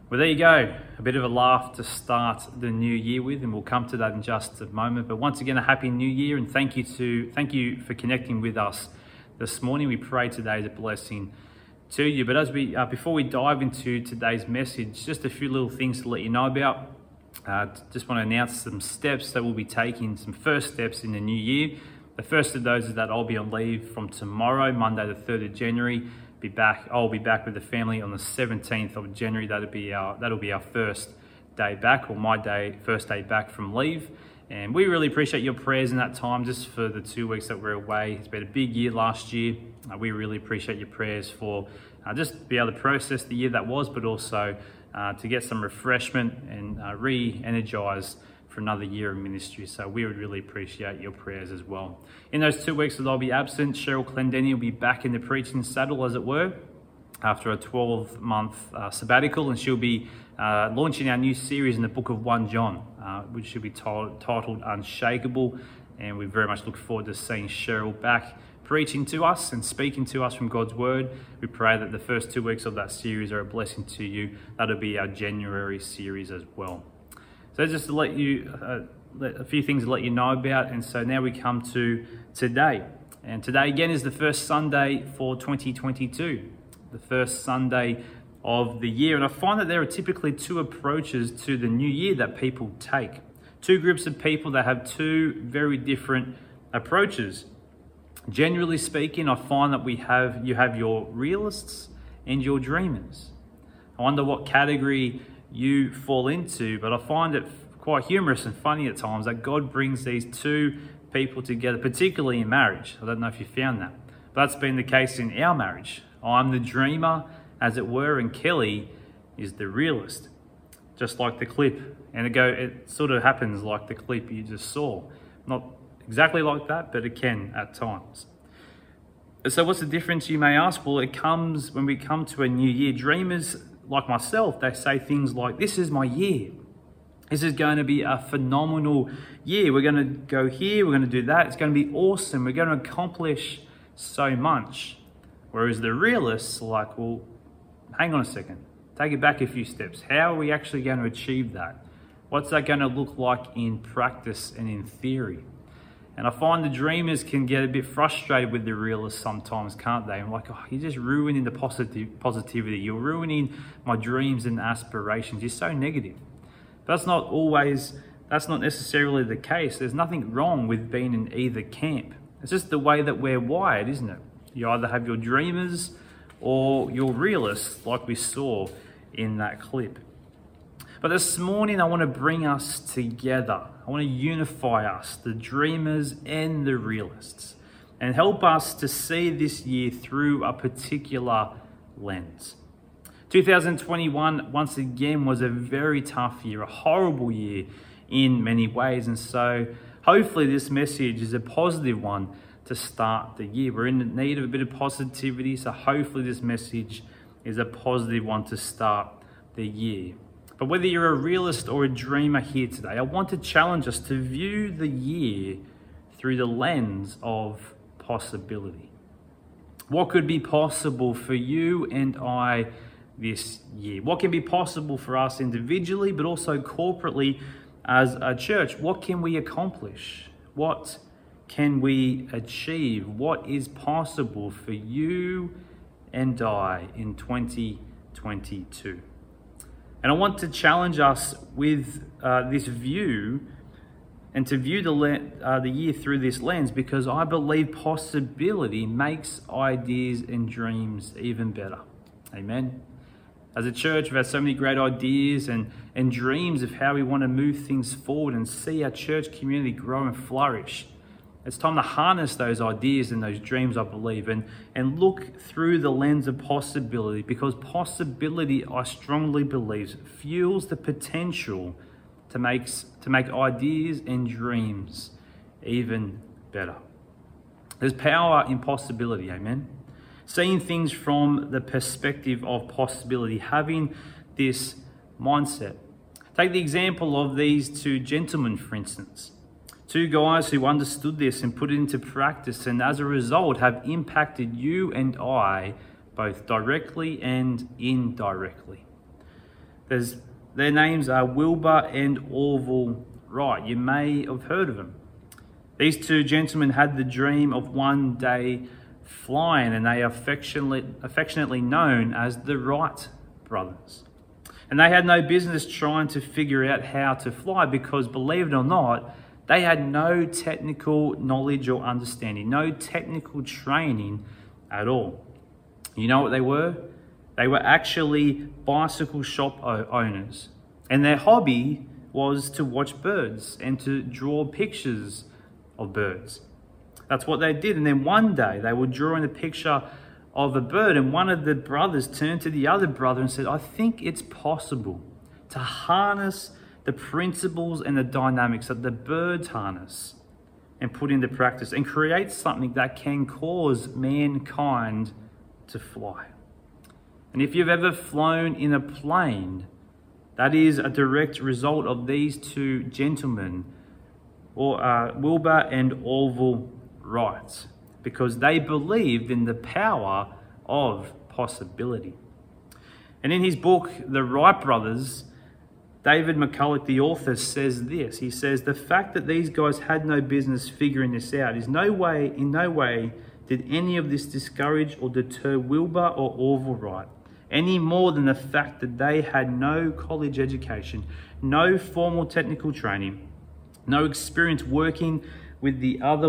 Well, there you go. A bit of a laugh to start the new year with, and we'll come to that in just a moment. But once again, a happy new year, and thank you for connecting with us this morning. We pray today is a blessing to you. But before we dive into today's message, just a few little things to let you know about. Just want to announce some steps that we'll be taking, some first steps in the new year. The first of those is that I'll be on leave from tomorrow, Monday the 3rd of January. I'll be back with the family on the 17th of January. That'll be our first day back, or my first day back from leave. And we really appreciate your prayers in that time, just for the 2 weeks that we're away. It's been a big year last year. We really appreciate your prayers for just to be able to process the year that was, but also to get some refreshment and re-energize for another year of ministry. So we would really appreciate your prayers as well. In those 2 weeks that I'll be absent, Cheryl Clendenny will be back in the preaching saddle, as it were, after a 12-month sabbatical, and she'll be launching our new series in the book of 1 John, which should be titled Unshakable. And we very much look forward to seeing Cheryl back preaching to us and speaking to us from God's word. We pray that the first 2 weeks of that series are a blessing to you. That'll be our January series as well. So just to let you, a few things to let you know about. And so now we come to today. And today again is the first Sunday for 2022, the first Sunday of the year. And I find that there are typically two approaches to the new year that people take. Two groups of people that have two very different approaches. Generally speaking, I find that you have your realists and your dreamers. I wonder what category you fall into, but I find it quite humorous and funny at times that God brings these two people together, particularly in marriage. I don't know if you found that, but that's been the case in our marriage. I'm the dreamer, as it were, and Kelly is the realist, just like the clip. And it sort of happens like the clip you just saw. Not exactly like that, but it can at times. So what's the difference, you may ask? Well, it comes when we come to a new year. Dreamers like myself, they say things like, this is my year. This is going to be a phenomenal year. We're going to go here, we're going to do that. It's going to be awesome. We're going to accomplish so much. Whereas the realists are like, well, hang on a second. Take it back a few steps. How are we actually going to achieve that? What's that going to look like in practice and in theory? And I find the dreamers can get a bit frustrated with the realists sometimes, can't they? I'm like, oh, you're just ruining the positivity. You're ruining my dreams and aspirations. You're so negative. But that's not necessarily the case. There's nothing wrong with being in either camp. It's just the way that we're wired, isn't it? You either have your dreamers or your realists, like we saw in that clip. But this morning, I want to bring us together. I want to unify us, the dreamers and the realists, and help us to see this year through a particular lens. 2021, once again, was a very tough year, a horrible year in many ways. And so hopefully this message is a positive one to start the year. We're in need of a bit of positivity, so hopefully this message is a positive one to start the year. But whether you're a realist or a dreamer here today, I want to challenge us to view the year through the lens of possibility. What could be possible for you and I this year? What can be possible for us individually, but also corporately as a church? What can we accomplish? What can we achieve? What is possible for you and I in 2022? And I want to challenge us with this view, and to view the year through this lens, because I believe possibility makes ideas and dreams even better. Amen. As a church, we've had so many great ideas and dreams of how we want to move things forward and see our church community grow and flourish. It's time to harness those ideas and those dreams, I believe, and look through the lens of possibility, because possibility, I strongly believe, fuels the potential to make ideas and dreams even better. There's power in possibility, amen? Seeing things from the perspective of possibility, having this mindset. Take the example of these two gentlemen, for instance. Two guys who understood this and put it into practice, and as a result have impacted you and I both directly and indirectly. Their names are Wilbur and Orville Wright. You may have heard of them. These two gentlemen had the dream of one day flying, and they are affectionately known as the Wright brothers. And they had no business trying to figure out how to fly because, believe it or not, they had no technical knowledge or understanding, no technical training at all. You know what they were? They were actually bicycle shop owners. And their hobby was to watch birds and to draw pictures of birds. That's what they did. And then one day they were drawing a picture of a bird, and one of the brothers turned to the other brother and said, I think it's possible to harness the principles and the dynamics that the birds harness and put into practice and create something that can cause mankind to fly. And if you've ever flown in a plane, that is a direct result of these two gentlemen, or Wilbur and Orville Wright, because they believed in the power of possibility. And in his book, The Wright Brothers, David McCulloch, the author, says this. He says, the fact that these guys had no business figuring this out is in no way did any of this discourage or deter Wilbur or Orville Wright, any more than the fact that they had no college education, no formal technical training, no experience working with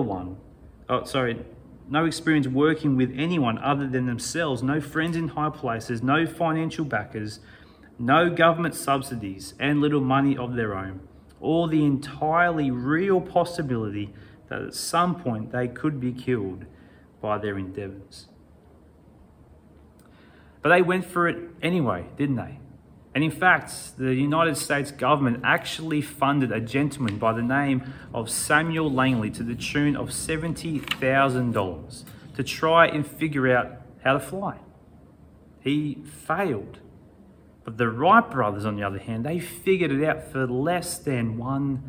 no experience working with anyone other than themselves, no friends in high places, no financial backers, no government subsidies, and little money of their own, or the entirely real possibility that at some point they could be killed by their endeavours. But they went for it anyway, didn't they? And in fact, the United States government actually funded a gentleman by the name of Samuel Langley to the tune of $70,000 to try and figure out how to fly. He failed. But the Wright brothers, on the other hand, they figured it out for less than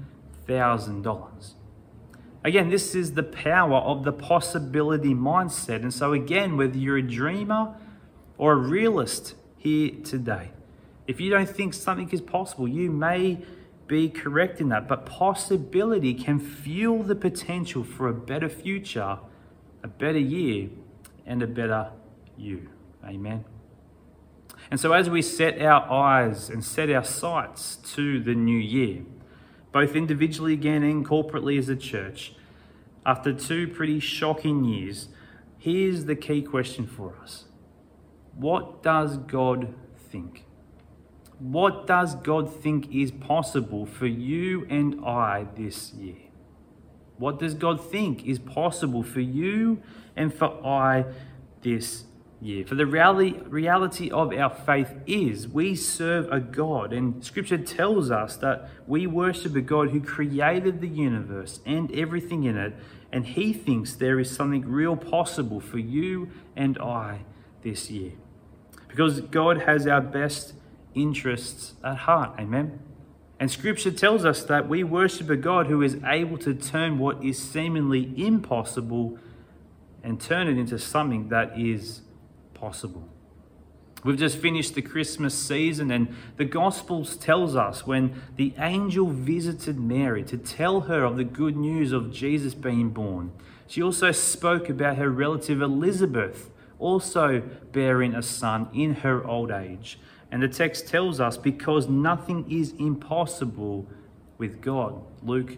$1,000. Again, this is the power of the possibility mindset. And so again, whether you're a dreamer or a realist here today, if you don't think something is possible, you may be correct in that. But possibility can fuel the potential for a better future, a better year, and a better you. Amen. And so as we set our eyes and set our sights to the new year, both individually again and corporately as a church, after 2 pretty shocking years, here's the key question for us. What does God think? What does God think is possible for you and I this year? What does God think is possible for you and for I this year? For the reality of our faith is we serve a God, and Scripture tells us that we worship a God who created the universe and everything in it, and He thinks there is something real possible for you and I this year. Because God has our best interests at heart. Amen. And Scripture tells us that we worship a God who is able to turn what is seemingly impossible and turn it into something that is possible. We've just finished the Christmas season, and the Gospels tells us when the angel visited Mary to tell her of the good news of Jesus being born, she also spoke about her relative Elizabeth also bearing a son in her old age. And the text tells us, because nothing is impossible with God. Luke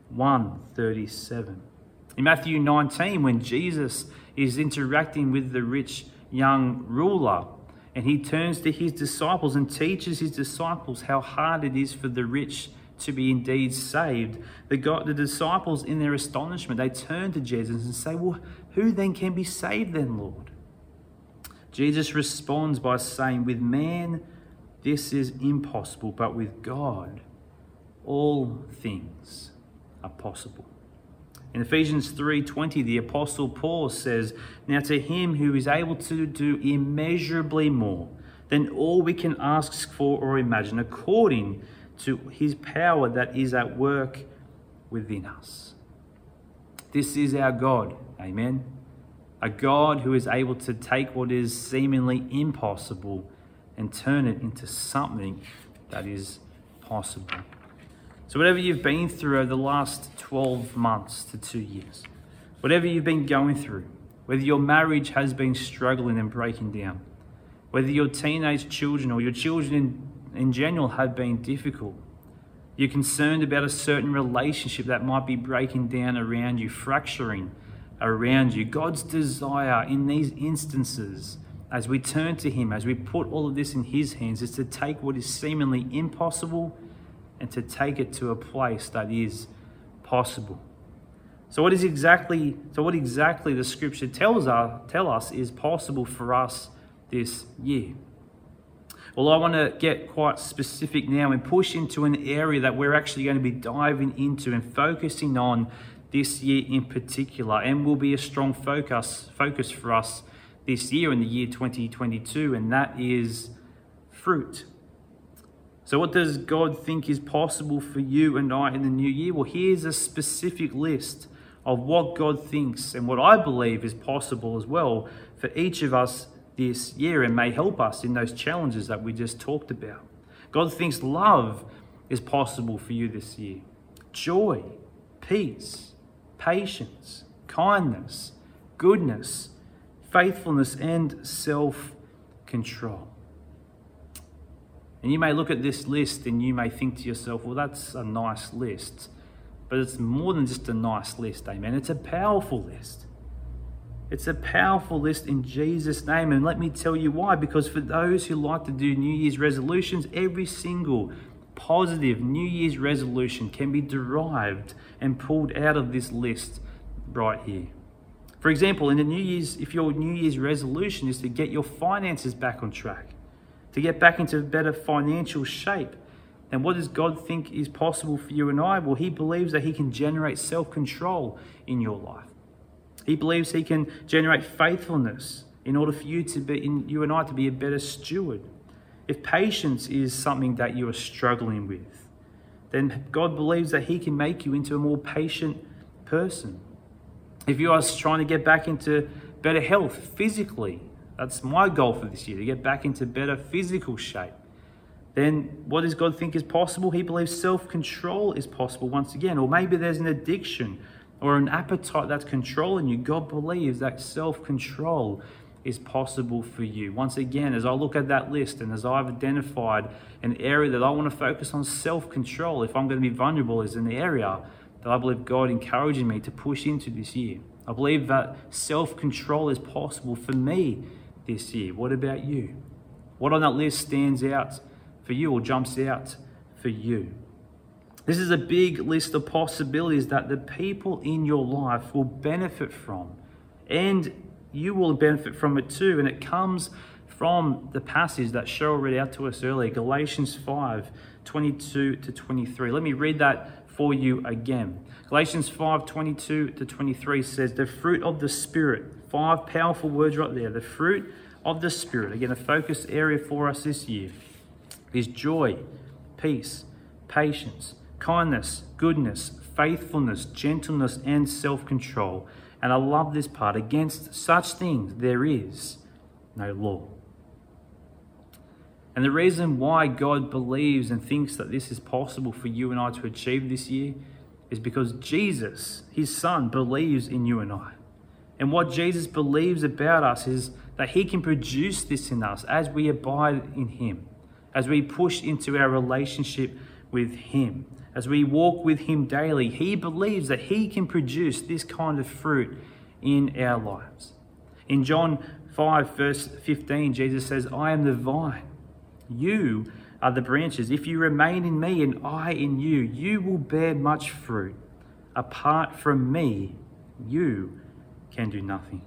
1:37. In Matthew 19, when Jesus is interacting with the rich young ruler, and he turns to his disciples and teaches his disciples how hard it is for the rich to be indeed saved, the disciples, in their astonishment, they turn to Jesus and say, well, who then can be saved then, Lord? Jesus responds by saying, with man, this is impossible, but with God, all things are possible. In Ephesians 3:20, the Apostle Paul says, now to him who is able to do immeasurably more than all we can ask for or imagine, according to his power that is at work within us. This is our God. Amen. A God who is able to take what is seemingly impossible and turn it into something that is possible. So whatever you've been through over the last 12 months to 2 years, whatever you've been going through, whether your marriage has been struggling and breaking down, whether your teenage children or your children in general have been difficult, you're concerned about a certain relationship that might be breaking down around you, fracturing around you. God's desire in these instances, as we turn to Him, as we put all of this in His hands, is to take what is seemingly impossible and to take it to a place that is possible. So what exactly the Scripture tell us is possible for us this year? Well, I want to get quite specific now and push into an area that we're actually going to be diving into and focusing on this year in particular, and will be a strong focus for us this year in the year 2022, and that is fruit. So what does God think is possible for you and I in the new year? Well, here's a specific list of what God thinks and what I believe is possible as well for each of us this year, and may help us in those challenges that we just talked about. God thinks love is possible for you this year. Joy, peace, patience, kindness, goodness, faithfulness, and self-control. And you may look at this list and you may think to yourself, well, that's a nice list. But it's more than just a nice list, amen. It's a powerful list. It's a powerful list in Jesus' name. And let me tell you why. Because for those who like to do New Year's resolutions, every single positive New Year's resolution can be derived and pulled out of this list right here. For example, if your New Year's resolution is to get your finances back on track, to get back into better financial shape, then what does God think is possible for you and I? Well, He believes that He can generate self-control in your life. He believes He can generate faithfulness in order for you and I to be a better steward. If patience is something that you are struggling with, then God believes that He can make you into a more patient person. If you are trying to get back into better health physically, that's my goal for this year, to get back into better physical shape, then what does God think is possible? He believes self-control is possible once again. Or maybe there's an addiction or an appetite that's controlling you. God believes that self-control is possible for you. Once again, as I look at that list and as I've identified an area that I want to focus on, self-control, if I'm going to be vulnerable, is an area that I believe God encouraging me to push into this year. I believe that self-control is possible for me this year. What about you? What on that list stands out for you or jumps out for you? This is a big list of possibilities that the people in your life will benefit from, and you will benefit from it too. And it comes from the passage that Cheryl read out to us earlier, Galatians 5:22-23. Let me read that for you again. Galatians 5:22-23 says, the fruit of the Spirit. 5 powerful words right there. The fruit of the Spirit. Again, a focus area for us this year is joy, peace, patience, kindness, goodness, faithfulness, gentleness, and self-control. And I love this part. Against such things there is no law. And the reason why God believes and thinks that this is possible for you and I to achieve this year is because Jesus, His Son, believes in you and I. And what Jesus believes about us is that He can produce this in us as we abide in Him, as we push into our relationship with Him, as we walk with Him daily. He believes that He can produce this kind of fruit in our lives. In John 5, verse 15, Jesus says, I am the vine. You are the branches. If you remain in me and I in you, you will bear much fruit. Apart from me, you can do nothing.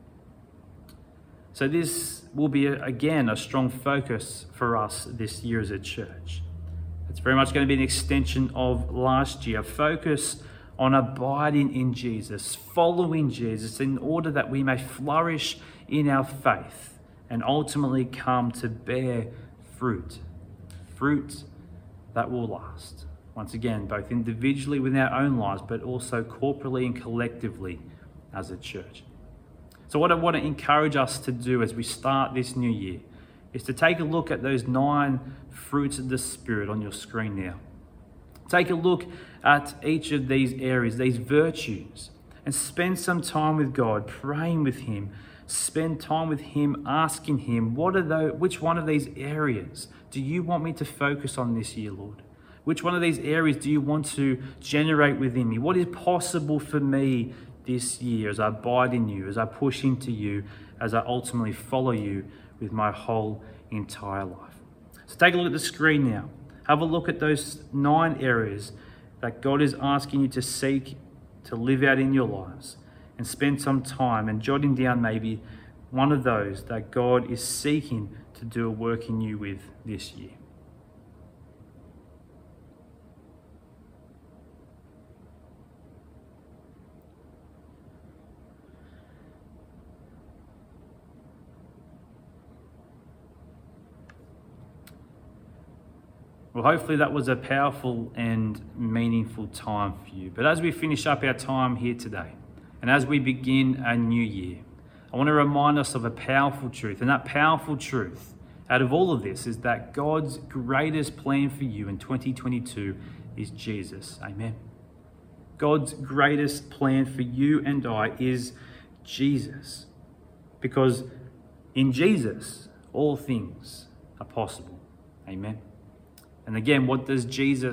So this will be, again, a strong focus for us this year as a church. It's very much going to be an extension of last year, a focus on abiding in Jesus, following Jesus, in order that we may flourish in our faith and ultimately come to bear fruit that will last. Once again, both individually within our own lives, but also corporately and collectively as a church. So what I want to encourage us to do as we start this new year is to take a look at those 9 fruits of the Spirit on your screen now. Take a look at each of these areas, these virtues, and spend some time with God, praying with Him. Spend time with Him, asking Him, which one of these areas do you want me to focus on this year, Lord? Which one of these areas do you want to generate within me? What is possible for me this year as I abide in you, as I push into you, as I ultimately follow you with my whole entire life? So take a look at the screen now. Have a look at those 9 areas that God is asking you to seek to live out in your lives, and spend some time and jotting down maybe one of those that God is seeking to do a work in you with this year. Well, hopefully that was a powerful and meaningful time for you. But as we finish up our time here today, and as we begin a new year, I want to remind us of a powerful truth. And that powerful truth out of all of this is that God's greatest plan for you in 2022 is Jesus. Amen. God's greatest plan for you and I is Jesus. Because in Jesus, all things are possible. Amen. And again, what does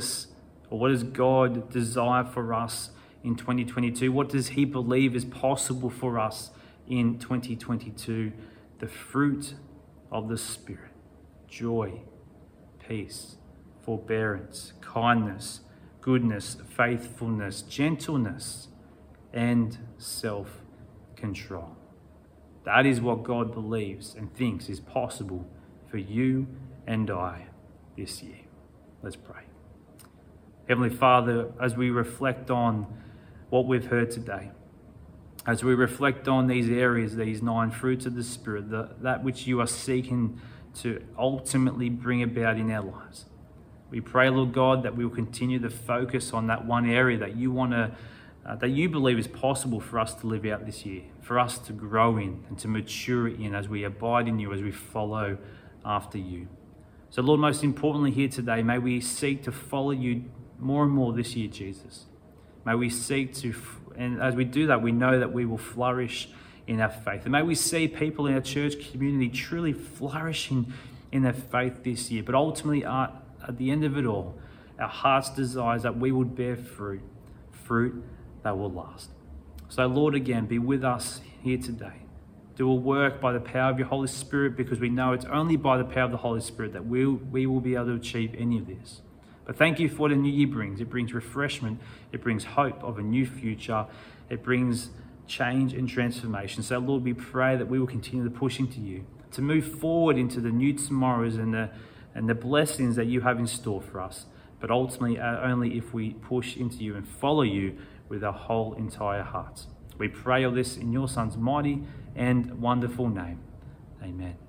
God desire for us in 2022? What does He believe is possible for us in 2022? The fruit of the Spirit: joy, peace, forbearance, kindness, goodness, faithfulness, gentleness, and self-control. That is what God believes and thinks is possible for you and I this year. Let's pray. Heavenly Father, as we reflect on what we've heard today, as we reflect on these areas, these 9 fruits of the Spirit, that which you are seeking to ultimately bring about in our lives, we pray, Lord God, that we will continue to focus on that one area that you believe is possible for us to live out this year, for us to grow in and to mature in as we abide in you, as we follow after you. So Lord, most importantly here today, may we seek to follow you more and more this year, Jesus. May we seek to, and as we do that, we know that we will flourish in our faith. And may we see people in our church community truly flourishing in their faith this year. But ultimately, at the end of it all, our heart's desire is that we would bear fruit that will last. So Lord, again, be with us here today. Do a work by the power of your Holy Spirit, because we know it's only by the power of the Holy Spirit that we will be able to achieve any of this. But thank you for what a new year brings. It brings refreshment. It brings hope of a new future. It brings change and transformation. So Lord, we pray that we will continue to push into you, to move forward into the new tomorrows and the blessings that you have in store for us. But ultimately, only if we push into you and follow you with our whole entire hearts. We pray all this in your Son's mighty and wonderful name. Amen.